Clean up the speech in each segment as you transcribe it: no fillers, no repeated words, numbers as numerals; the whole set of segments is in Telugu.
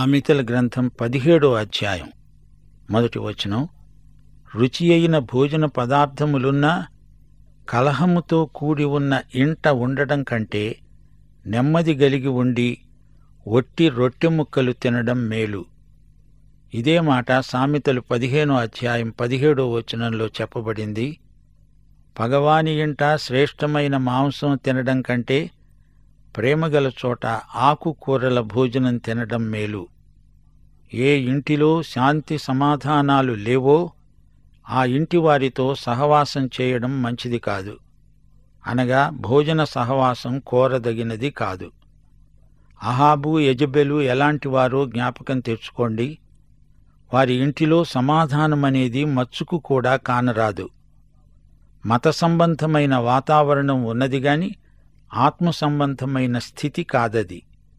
సామెతల గ్రంథం 17వ అధ్యాయం మొదటి వచనం. రుచి అయిన భోజన పదార్థములున్నా కలహముతో కూడి ఉన్న ఇంట ఉండడం కంటే నెమ్మది గలిగి ఉండి ఒట్టి రొట్టె ముక్కలు తినడం మేలు. ఇదే మాట సామెతలు 15వ అధ్యాయం 17వ వచనంలో చెప్పబడింది. పగవాని ఇంట శ్రేష్టమైన మాంసం తినడం కంటే ప్రేమగల చోట ఆకుకూరల భోజనం తినడం మేలు. ఏ ఇంటిలో శాంతి సమాధానాలు లేవో ఆ ఇంటి వారితో సహవాసం చేయడం మంచిది కాదు, అనగా భోజన సహవాసం కోరదగినది కాదు. అహాబు, యెజెబెలు ఎలాంటివారో జ్ఞాపకం తెచ్చుకోండి. వారి ఇంటిలో సమాధానమనేది మచ్చుకు కూడా కానరాదు. మత సంబంధమైన వాతావరణం ఉన్నదిగాని ఆత్మ సంబంధమైన స్థితి కాదది.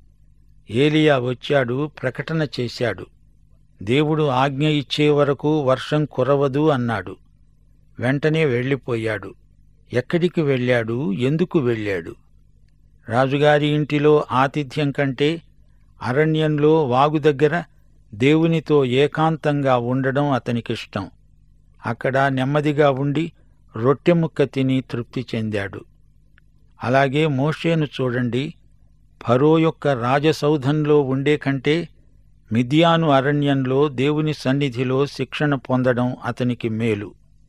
ఏలియా వచ్చాడు, ప్రకటన చేశాడు. దేవుడు ఆజ్ఞ ఇచ్చే వరకు వర్షం కురవదు అన్నాడు. వెంటనే వెళ్ళిపోయాడు. ఎక్కడికి వెళ్ళాడు? ఎందుకు వెళ్ళాడు? రాజుగారి ఇంటిలో ఆతిథ్యం కంటే అరణ్యంలో వాగు దగ్గర దేవునితో ఏకాంతంగా ఉండడం అతనికిష్టం. అక్కడ నెమ్మదిగా ఉండి రొట్టె ముక్క తిని తృప్తి చెందాడు. అలాగే మోషేను చూడండి. ఫరో యొక్క రాజసౌధంలో ఉండే కంటే మిద్యాను అరణ్యంలో దేవుని సన్నిధిలో శిక్షణ పొందడం అతనికి మేలు.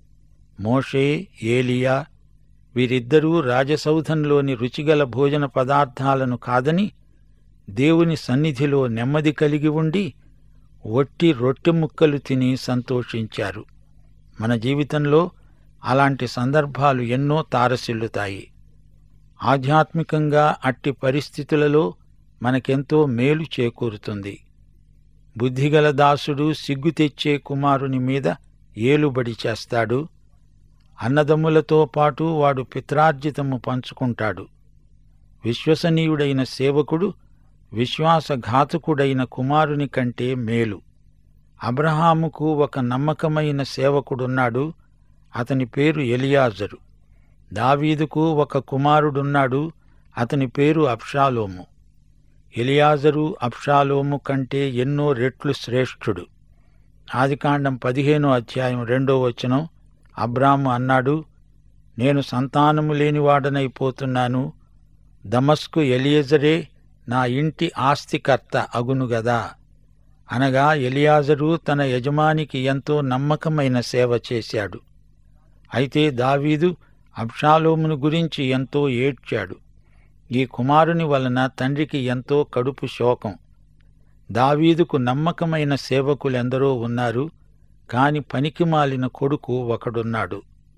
మోషే, ఏలియా వీరిద్దరూ రాజసౌధంలోని రుచిగల భోజన పదార్థాలను కాదని దేవుని సన్నిధిలో నెమ్మది కలిగి ఉండి ఒట్టి రొట్టె ముక్కలు తిని సంతోషించారు. మన జీవితంలో అలాంటి సందర్భాలు ఎన్నో తారసిల్లుతాయి. ఆధ్యాత్మికంగా అట్టి పరిస్థితులలో మనకెంతో మేలు చేకూరుతుంది. బుద్ధిగల దాసుడు సిగ్గు తెచ్చే కుమారుని మీద ఏలుబడి చేస్తాడు. అన్నదమ్ములతో పాటు వాడు పిత్రార్జితము పంచుకుంటాడు. విశ్వసనీయుడైన సేవకుడు విశ్వాసఘాతకుడైన కుమారుని కంటే మేలు. అబ్రహాముకు ఒక నమ్మకమైన సేవకుడున్నాడు. అతని పేరు ఎలియాజరు. దావీదుకు ఒక కుమారుడున్నాడు. అతని పేరు అబ్షాలోము. ఎలియాజరు అబ్షాలోము కంటే ఎన్నో రెట్లు శ్రేష్ఠుడు. ఆదికాండం 15వ అధ్యాయం 2వ వచనం. అబ్రాము అన్నాడు, నేను సంతానము లేనివాడనైపోతున్నాను. దమస్కు ఎలియజరే నా ఇంటి ఆస్తికర్త అగునుగదా. అనగా ఎలియాజరు తన యజమానికి ఎంతో నమ్మకమైన సేవ చేశాడు. అయితే దావీదు అబ్షాలోమును గురించి ఎంతో ఏడ్చాడు. ఈ కుమారుని వలన తండ్రికి ఎంతో కడుపు శోకం. దావీదుకు నమ్మకమైన సేవకులెందరో ఉన్నారు, కాని పనికిమాలిన కొడుకు ఒకడున్నాడు.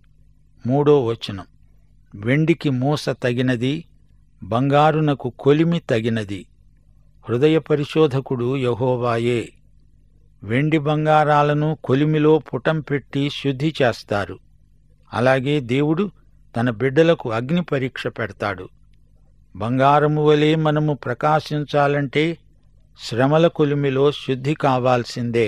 3వ వచనం. వెండికి మూస తగినది, బంగారునకు కొలిమి తగినది. హృదయ పరిశోధకుడు యెహోవాయే. వెండి బంగారాలను కొలిమిలో పుటం పెట్టి శుద్ధి చేస్తారు. అలాగే దేవుడు తన బిడ్డలకు అగ్ని పరీక్ష పెడతాడు. బంగారము వలె మనము ప్రకాశించాలంటే శ్రమల కొలిమిలో శుద్ధి కావాల్సిందే.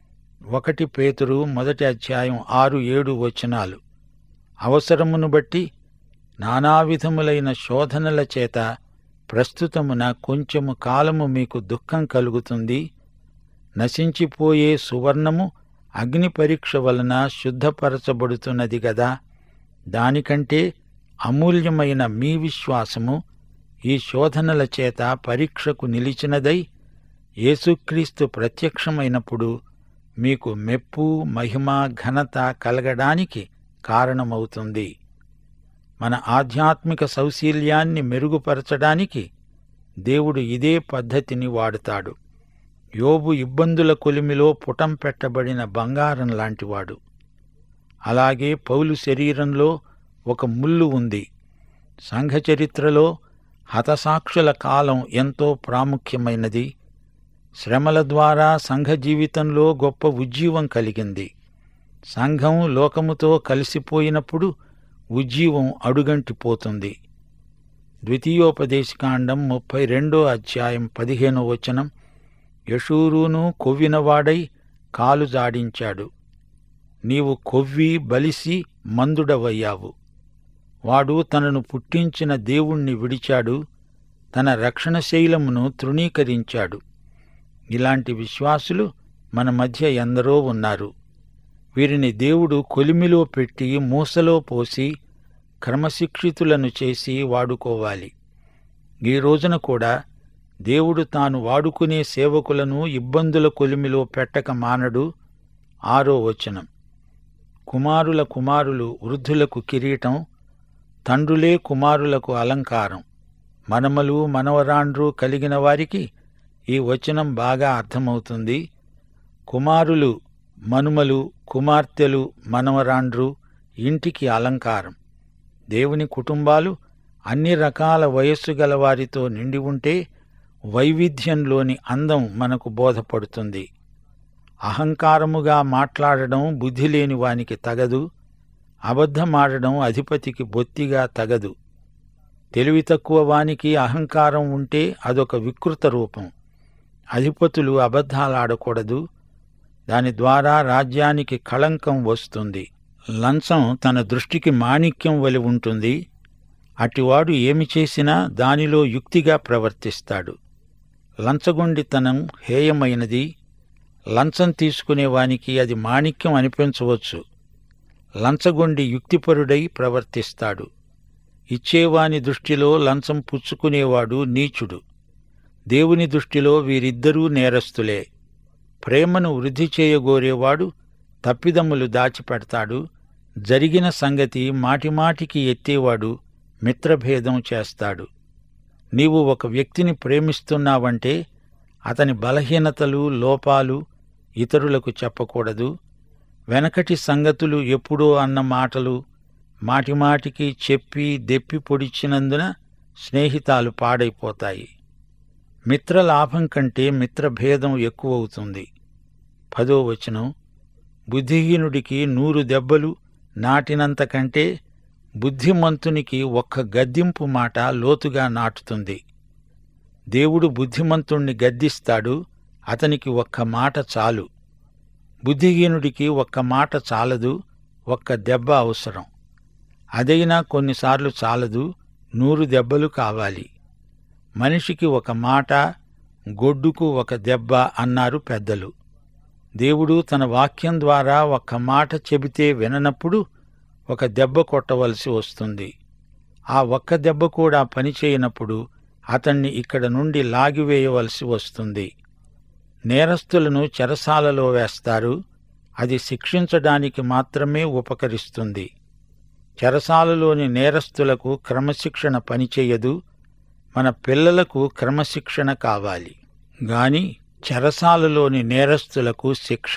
1 పేతురు 1వ అధ్యాయం 6-7 వచనాలు. అవసరమును బట్టి నానావిధములైన శోధనల చేత ప్రస్తుతమున కొంచెము కాలము మీకు దుఃఖం కలుగుతుంది. నశించిపోయే సువర్ణము అగ్ని పరీక్ష వలన శుద్ధపరచబడుతున్నది గదా. దానికంటే అమూల్యమైన మీ విశ్వాసము ఈ శోధనల చేత పరీక్షకు నిలిచినదై యేసుక్రీస్తు ప్రత్యక్షమైనప్పుడు మీకు మెప్పు, మహిమ, ఘనత కలగడానికి కారణమవుతుంది. మన ఆధ్యాత్మిక సౌశీల్యాన్ని మెరుగుపరచడానికి దేవుడు ఇదే పద్ధతిని వాడుతాడు. యోబు ఇబ్బందుల కొలిమిలో పుటం పెట్టబడిన బంగారం లాంటివాడు. అలాగే పౌలు శరీరంలో ఒక ముల్లు ఉంది. సంఘ చరిత్రలో హతసాక్షుల కాలం ఎంతో ప్రాముఖ్యమైనది. శ్రమల ద్వారా సంఘ జీవితంలో గొప్ప ఉజ్జీవం కలిగింది. సంఘం లోకముతో కలిసిపోయినప్పుడు ఉజ్జీవం అడుగంటిపోతుంది. ద్వితీయోపదేశకాండం 32వ అధ్యాయం 15వ వచనం. యెషూరూను కొవ్వినవాడై కాలు జాడించాడు. నీవు కొవ్వి బలిసి మందుడవయ్యావు. వాడు తనను పుట్టించిన దేవుణ్ణి విడిచాడు, తన రక్షణశైలమును తృణీకరించాడు. ఇలాంటి విశ్వాసులు మన మధ్య ఎందరో ఉన్నారు. వీరిని దేవుడు కొలిమిలో పెట్టి మూసలో పోసి క్రమశిక్షితులను చేసి వాడుకోవాలి. ఈ రోజున కూడా దేవుడు తాను వాడుకునే సేవకులను ఇబ్బందుల కొలిమిలో పెట్టక మానడు. 6వ వచనం. కుమారుల కుమారులు వృద్ధులకు కిరీటం, తండ్రులే కుమారులకు అలంకారం. మనమలు మనవరాండ్రు కలిగిన వారికి ఈ వచనం బాగా అర్థమవుతుంది. కుమారులు మనుమలు, కుమార్తెలు, మనవరాండ్రు ఇంటికి అలంకారం. దేవుని కుటుంబాలు అన్ని రకాల వయస్సు గల వారితో నిండి ఉంటే వైవిధ్యంలోని అందం మనకు బోధపడుతుంది. అహంకారముగా మాట్లాడడం బుద్ధిలేని వానికి తగదు. అబద్ధమాడడం అధిపతికి బొత్తిగా తగదు. తెలివి తక్కువ వానికి అహంకారం ఉంటే అదొక వికృత రూపం. అధిపతులు అబద్ధాలాడకూడదు. దాని ద్వారా రాజ్యానికి కళంకం వస్తుంది. లంచం తన దృష్టికి మాణిక్యం వలె ఉంటుంది. అటివాడు ఏమి చేసినా దానిలో యుక్తిగా ప్రవర్తిస్తాడు. లంచగొండితనం హేయమైనది. లంచం తీసుకునేవానికి అది మాణిక్యం అనిపించవచ్చు. లంచగొండి యుక్తిపరుడై ప్రవర్తిస్తాడు. ఇచ్చేవాని దృష్టిలో లంచం పుచ్చుకునేవాడు నీచుడు. దేవుని దృష్టిలో వీరిద్దరూ నేరస్తులే. ప్రేమను వృద్ధి చేయగోరేవాడు తప్పిదమ్ములు దాచిపెడతాడు. జరిగిన సంగతి మాటిమాటికి ఎత్తేవాడు మిత్రభేదం చేస్తాడు. నీవు ఒక వ్యక్తిని ప్రేమిస్తున్నావంటే అతని బలహీనతలు, లోపాలు ఇతరులకు చెప్పకూడదు. వెనకటి సంగతులు ఎప్పుడో అన్న మాటలు మాటిమాటికి చెప్పి దెప్పి పొడిచినందున స్నేహితాలు పాడైపోతాయి. మిత్రలాభం కంటే మిత్రభేదం ఎక్కువవుతుంది. 10వ వచనం. బుద్ధిహీనుడికి 100 దెబ్బలు నాటినంత కంటే బుద్ధిమంతునికి ఒక్క గద్దింపు మాట లోతుగా నాటుతుంది. దేవుడు బుద్ధిమంతుణ్ణి గద్దిస్తాడు. అతనికి ఒక్క మాట చాలు. బుద్ధిహీనుడికి ఒక్క మాట చాలదు. ఒక్క దెబ్బ అవసరం. అదైనా కొన్నిసార్లు చాలదు. 100 దెబ్బలు కావాలి. మనిషికి ఒక మాట, గొడ్డుకు ఒక దెబ్బ అన్నారు పెద్దలు. దేవుడు తన వాక్యం ద్వారా ఒక్క మాట చెబితే విననప్పుడు ఒక దెబ్బ కొట్టవలసి వస్తుంది. ఆ ఒక్క దెబ్బ కూడా పనిచేయనప్పుడు అతన్ని ఇక్కడ నుండి లాగివేయవలసి వస్తుంది. నేరస్తులను చెరసాలలో వేస్తారు. అది శిక్షించడానికి మాత్రమే ఉపకరిస్తుంది. చెరసాలలోని నేరస్తులకు క్రమశిక్షణ పనిచేయదు. మన పిల్లలకు క్రమశిక్షణ కావాలి గాని చెరసాలలోని నేరస్తులకు శిక్ష.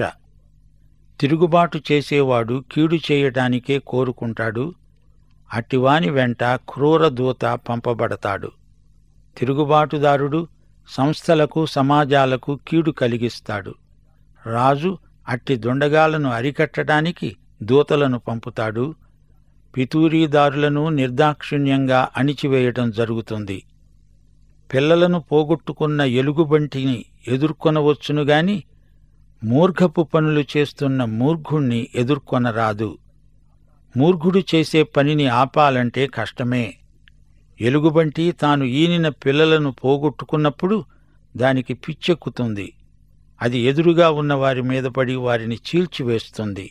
తిరుగుబాటు చేసేవాడు కీడు చేయటానికే కోరుకుంటాడు. అట్టివాని వెంట క్రూర దూత పంపబడతాడు. తిరుగుబాటుదారుడు సంస్థలకు, సమాజాలకు కీడు కలిగిస్తాడు. రాజు అట్టి దొండగాలను అరికట్టడానికి దూతలను పంపుతాడు. పితూరీదారులను నిర్దాక్షిణ్యంగా అణిచివేయటం జరుగుతుంది. పిల్లలను పోగొట్టుకున్న ఎలుగుబంటిని ఎదుర్కొనవచ్చునుగాని మూర్ఖపు పనులు చేస్తున్న మూర్ఖుణ్ణి ఎదుర్కొనరాదు. మూర్ఖుడు చేసే పనిని ఆపాలంటే కష్టమే. ఎలుగుబంటి తాను ఈనిన పిల్లలను పోగొట్టుకున్నప్పుడు దానికి పిచ్చెక్కుతుంది. అది ఎదురుగా ఉన్న వారి మీద పడి వారిని చీల్చివేస్తుంది.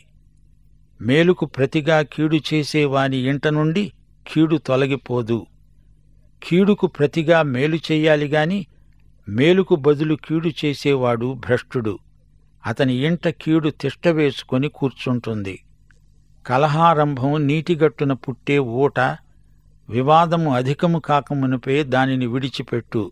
మేలుకు ప్రతిగా కీడు చేసేవాని ఇంట నుండి కీడు తొలగిపోదు. కీడుకు ప్రతిగా మేలు చెయ్యాలి గాని మేలుకు బదులు కీడు చేసేవాడు భ్రష్టుడు. అతని ఇంట కీడు తిష్టవేసుకొని కూర్చుంటుంది. కలహారంభం నీటిగట్టున పుట్టే ఊట. వివాదము అధికము కాకమునుపే దానిని విడిచిపెట్టు.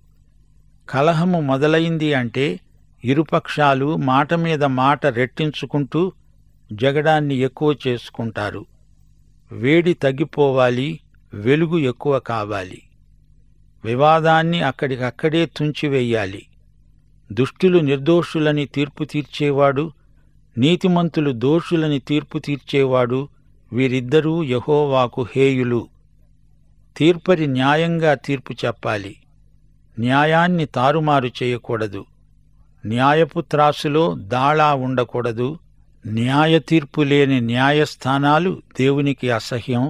కలహము మొదలైంది అంటే ఇరుపక్షాలు మాట మీద మాట రెట్టించుకుంటూ జగడాన్ని ఎక్కువ చేసుకుంటారు. వేడి తగ్గిపోవాలి, వెలుగు ఎక్కువ కావాలి. వివాదాన్ని అక్కడికక్కడే తుంచివేయాలి. దుష్టులు నిర్దోషులని తీర్పు తీర్చేవాడు, నీతిమంతులు దోషులని తీర్పు తీర్చేవాడు వీరిద్దరూ యెహోవాకు హేయులు. తీర్పరి న్యాయంగా తీర్పు చెప్పాలి. న్యాయాన్ని తారుమారు చేయకూడదు. న్యాయపు త్రాసులో దాళా ఉండకూడదు. న్యాయ తీర్పు లేని న్యాయస్థానాలు దేవునికి అసహ్యం.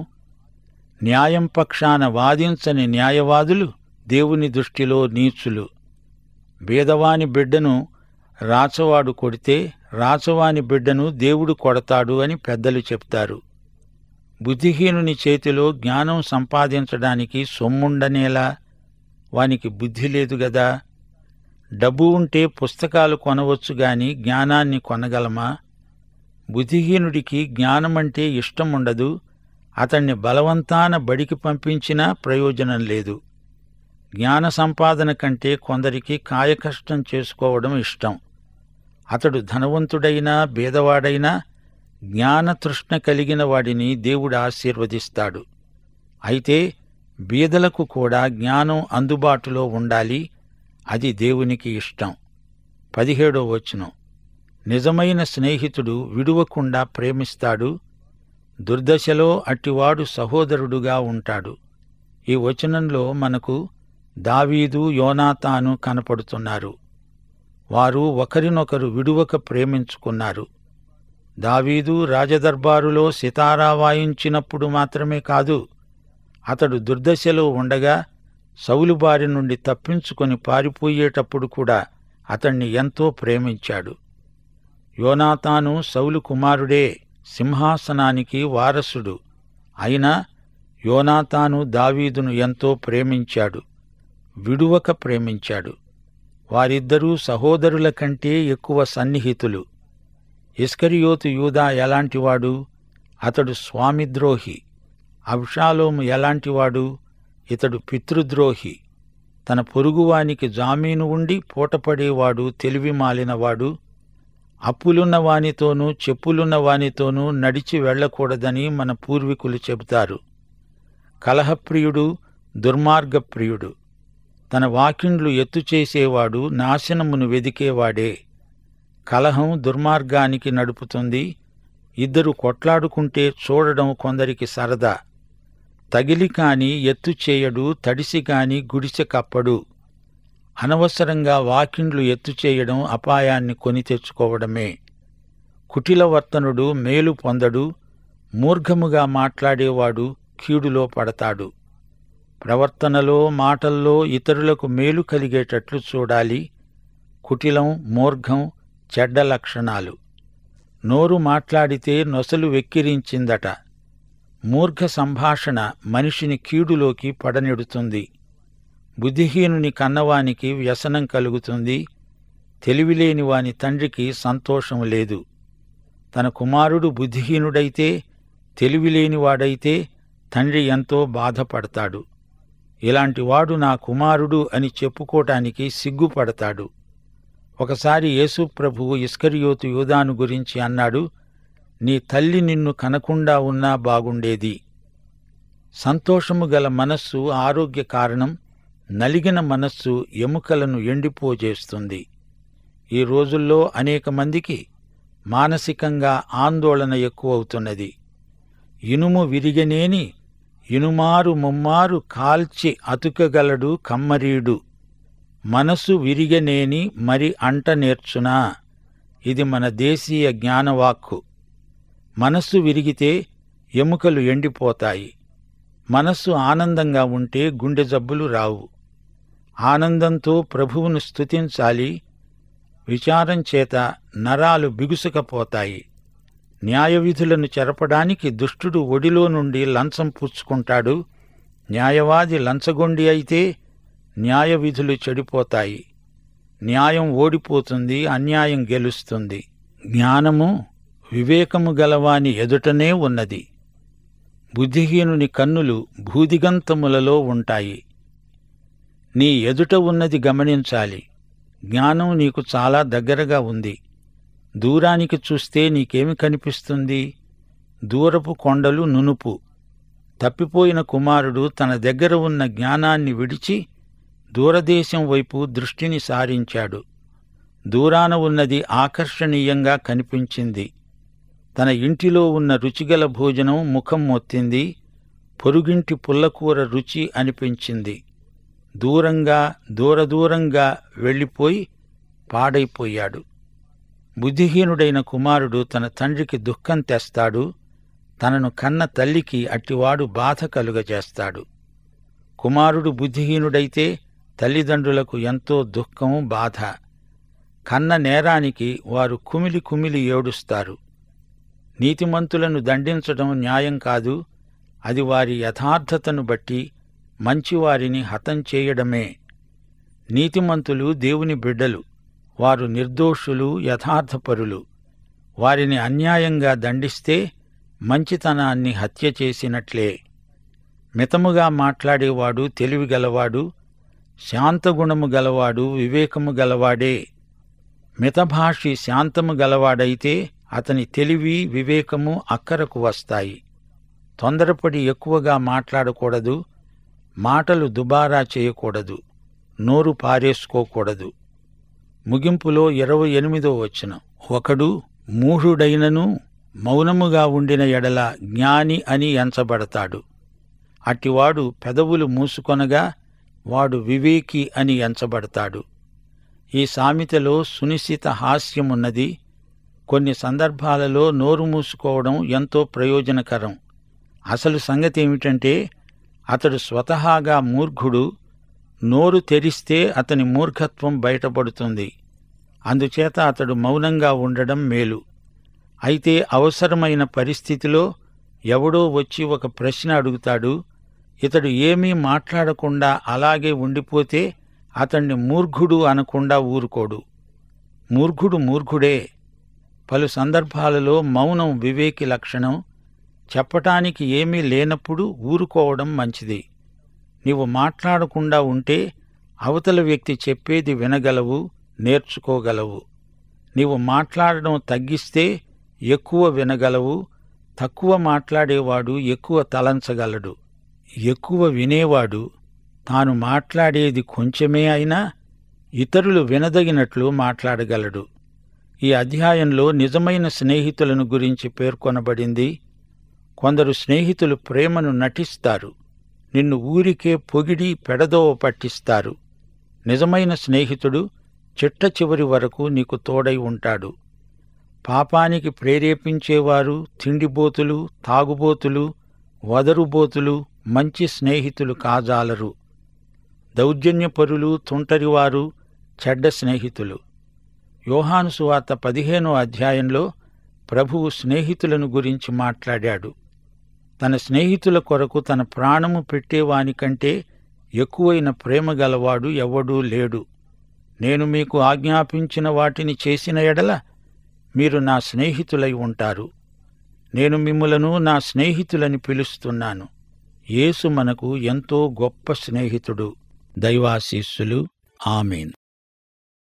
న్యాయం పక్షాన వాదించని న్యాయవాదులు దేవుని దృష్టిలో నీచులు. బీదవాని బిడ్డను రాచవాడు కొడితే రాచవాని బిడ్డను దేవుడు కొడతాడు అని పెద్దలు చెప్తారు. బుద్ధిహీనుని చేతిలో జ్ఞానం సంపాదించడానికి సొమ్ముండనేలా? వానికి బుద్ధి లేదు గదా. డబ్బు ఉంటే పుస్తకాలు కొనవచ్చు గాని జ్ఞానాన్ని కొనగలమా? బుద్ధిహీనుడికి జ్ఞానమంటే ఇష్టముండదు. అతణ్ణి బలవంతాన బడికి పంపించినా ప్రయోజనం లేదు. జ్ఞాన సంపాదన కంటే కొందరికి కాయకష్టం చేసుకోవడం ఇష్టం. అతడు ధనవంతుడైనా బీదవాడైనా జ్ఞానతృష్ణ కలిగిన వాడిని దేవుడు ఆశీర్వదిస్తాడు. అయితే బీదలకు కూడా జ్ఞానం అందుబాటులో ఉండాలి. అది దేవునికి ఇష్టం. 17వ వచనం, నిజమైన స్నేహితుడు విడువకుండా ప్రేమిస్తాడు. దుర్దశలో అట్టివాడు సహోదరుడుగా ఉంటాడు. ఈ వచనంలో మనకు దావీదు, యోనాతాను కనపడుతున్నారు. వారు ఒకరినొకరు విడువక ప్రేమించుకున్నారు. దావీదు రాజదర్బారులో సితారా వాయించినప్పుడు మాత్రమే కాదు, అతడు దుర్దశలో ఉండగా సౌలు బారి నుండి తప్పించుకొని పారిపోయేటప్పుడు కూడా అతణ్ణి ఎంతో ప్రేమించాడు. యోనాతాను సౌలు కుమారుడే, సింహాసనానికి వారసుడు. అయినా యోనాతాను దావీదును ఎంతో ప్రేమించాడు, విడువక ప్రేమించాడు. వారిద్దరూ సహోదరుల కంటే ఎక్కువ సన్నిహితులు. ఇస్కరియోతు యూదా ఎలాంటివాడు? అతడు స్వామిద్రోహి. అబ్షాలోము ఎలాంటివాడు? ఇతడు పితృద్రోహి. తన పొరుగువానికి జామీను ఉండి పూటపడేవాడు, తెలివి మాలినవాడు. అప్పులున్న వానితోనూ చెప్పులున్న వానితోనూ నడిచి వెళ్లకూడదని మన పూర్వీకులు చెబుతారు. కలహప్రియుడు, దుర్మార్గప్రియుడు. తన వాకిండ్లు ఎత్తుచేసేవాడు నాశనమును వెదికేవాడే. కలహం దుర్మార్గానికి నడుపుతుంది. ఇద్దరు కొట్లాడుకుంటే చూడడం కొందరికి సరదా. తగిలి కాని ఎత్తు చేయడు, తడిసి కాని గుడిసె కప్పడు. అనవసరంగా వాకిండ్లు ఎత్తుచేయడం అపాయాన్ని కొని తెచ్చుకోవడమే. కుటిలవర్తనుడు మేలు పొందడు. మూర్ఘముగా మాట్లాడేవాడు కీడులో పడతాడు. ప్రవర్తనలో, మాటల్లో ఇతరులకు మేలు కలిగేటట్లు చూడాలి. కుటిలం, మూర్ఘం చెడ్డ లక్షణాలు. నోరు మాట్లాడితే నొసలు వెక్కిరించిందట. మూర్ఘ సంభాషణ మనిషిని కీడులోకి పడనెడుతుంది. బుద్ధిహీనుని కన్నవానికి వ్యసనం కలుగుతుంది. తెలివిలేని వాని తండ్రికి సంతోషం లేదు. తన కుమారుడు బుద్ధిహీనుడైతే, తెలివిలేనివాడైతే తండ్రి ఎంతో బాధపడతాడు. ఇలాంటివాడు నా కుమారుడు అని చెప్పుకోటానికి సిగ్గుపడతాడు. ఒకసారి యేసు ప్రభువు ఇస్కరియోతు యూదాను గురించి అన్నాడు, నీ తల్లి నిన్ను కనకుండా ఉన్నా బాగుండేది. సంతోషము గల మనస్సు ఆరోగ్య కారణం. నలిగిన మనస్సు ఎముకలను ఎండిపోజేస్తుంది. ఈ రోజుల్లో అనేక మందికి మానసికంగా ఆందోళన ఎక్కువవుతున్నది. ఇనుము విరిగనేని ఇనుమారు ముమ్మారు కాల్చి అతుకగలడు కమ్మరీడు. మనసు విరిగనేని మరి అంట నేర్చునా? ఇది మన దేశీయ జ్ఞానవాక్కు. మనస్సు విరిగితే ఎముకలు ఎండిపోతాయి. మనస్సు ఆనందంగా ఉంటే గుండె జబ్బులు రావు. ఆనందంతో ప్రభువును స్తుతించాలి. విచారం చేత నరాలు బిగుసుకపోతాయి. న్యాయవిధులను చెరపడానికి దుష్టుడు ఒడిలో నుండి లంచం పుచ్చుకుంటాడు. న్యాయవాది లంచగొండి అయితే న్యాయవిధులు చెడిపోతాయి. న్యాయం ఓడిపోతుంది, అన్యాయం గెలుస్తుంది. జ్ఞానము వివేకము గలవాని ఎదుటనే ఉన్నది. బుద్ధిహీనుని కన్నులు భూదిగంతములలో ఉంటాయి. నీ ఎదుట ఉన్నది గమనించాలి. జ్ఞానం నీకు చాలా దగ్గరగా ఉంది. దూరానికి చూస్తే నీకేమి కనిపిస్తుంది? దూరపు కొండలు నునుపు. తప్పిపోయిన కుమారుడు తన దగ్గర ఉన్న జ్ఞానాన్ని విడిచి దూరదేశం వైపు దృష్టిని సారించాడు. దూరాన ఉన్నది ఆకర్షణీయంగా కనిపించింది. తన ఇంటిలో ఉన్న రుచిగల భోజనం ముఖం మొత్తింది. పొరుగింటి పుల్లకూర రుచి అనిపించింది. దూరంగా దూరదూరంగా వెళ్ళిపోయి పాడైపోయాడు. బుద్ధిహీనుడైన కుమారుడు తన తండ్రికి దుఃఖం తెస్తాడు. తనను కన్న తల్లికి అట్టివాడు బాధ కలుగజేస్తాడు. కుమారుడు బుద్ధిహీనుడైతే తల్లిదండ్రులకు ఎంతో దుఃఖం, బాధ. కన్న నేరానికి వారు కుమిలి కుమిలి ఏడుస్తారు. నీతిమంతులను దండించడం న్యాయం కాదు, అది వారి యథార్థతను బట్టి మంచివారిని హతం చేయడమే. నీతిమంతులు దేవుని బిడ్డలు, వారు నిర్దోషులు, యథార్థపరులు. వారిని అన్యాయంగా దండిస్తే మంచితనాన్ని హత్య చేసినట్లే. మితముగా మాట్లాడేవాడు తెలివిగలవాడు, శాంతగుణము గలవాడు వివేకము గలవాడే. మితభాషి శాంతము గలవాడైతే అతని తెలివి వివేకము అక్కరకు వస్తాయి. తొందరపడి ఎక్కువగా మాట్లాడకూడదు, మాటలు దుబారా చేయకూడదు, నోరు పారేసుకోకూడదు. ముగింపులో 28వ వచనం, ఒకడు మూఢుడైనను మౌనముగా ఉండిన ఎడల జ్ఞాని అని ఎంచబడతాడు. అట్టివాడు పెదవులు మూసుకొనగా వాడు వివేకి అని ఎంచబడతాడు. ఈ సామెతలో సునిశిత హాస్యమున్నది. కొన్ని సందర్భాలలో నోరు మూసుకోవడం ఎంతో ప్రయోజనకరం. అసలు సంగతేమిటంటే, అతడు స్వతహాగా మూర్ఖుడు. నోరు తెరిస్తే అతని మూర్ఖత్వం బయటపడుతుంది. అందుచేత అతడు మౌనంగా ఉండడం మేలు. అయితే అవసరమైన పరిస్థితిలో ఎవడో వచ్చి ఒక ప్రశ్న అడుగుతాడు. ఇతడు ఏమీ మాట్లాడకుండా అలాగే ఉండిపోతే అతణ్ణి మూర్ఖుడు అనకుండా ఊరుకోడు. మూర్ఖుడు మూర్ఖుడే. పలు సందర్భాలలో మౌనం వివేకి లక్షణం. చెప్పటానికి ఏమీ లేనప్పుడు ఊరుకోవడం మంచిది. నీవు మాట్లాడకుండా ఉంటే అవతల వ్యక్తి చెప్పేది వినగలవు, నేర్చుకోగలవు. నీవు మాట్లాడడం తగ్గిస్తే ఎక్కువ వినగలవు. తక్కువ మాట్లాడేవాడు ఎక్కువ తలంచగలడు. ఎక్కువ వినేవాడు తాను మాట్లాడేది కొంచెమే అయినా ఇతరులు వినదగినట్లు మాట్లాడగలడు. ఈ అధ్యాయంలో నిజమైన స్నేహితులను గురించి పేర్కొనబడింది. కొందరు స్నేహితులు ప్రేమను నటిస్తారు, నిన్ను ఊరికే పొగిడి పెడదోవ పట్టిస్తారు. నిజమైన స్నేహితుడు చిట్ట చివరి వరకు నీకు తోడై ఉంటాడు. పాపానికి ప్రేరేపించేవారు, తిండిబోతులు, తాగుబోతులు, వదరుబోతులు మంచి స్నేహితులు కాజాలరు. దౌర్జన్యపరులు, తుంటరివారు చెడ్డ స్నేహితులు. యోహాను సువార్త 15వ అధ్యాయంలో ప్రభువు స్నేహితులను గురించి మాట్లాడాడు. తన స్నేహితుల కొరకు తన ప్రాణము పెట్టేవానికంటే ఎక్కువైన ప్రేమ గలవాడు ఎవ్వడూ లేడు. నేను మీకు ఆజ్ఞాపించిన వాటిని చేసిన ఎడల మీరు నా స్నేహితులై ఉంటారు. నేను మిమ్ములను నా స్నేహితులని పిలుస్తున్నాను. యేసు మనకు ఎంతో గొప్ప స్నేహితుడు. దైవాశీస్సులు. ఆమేన్.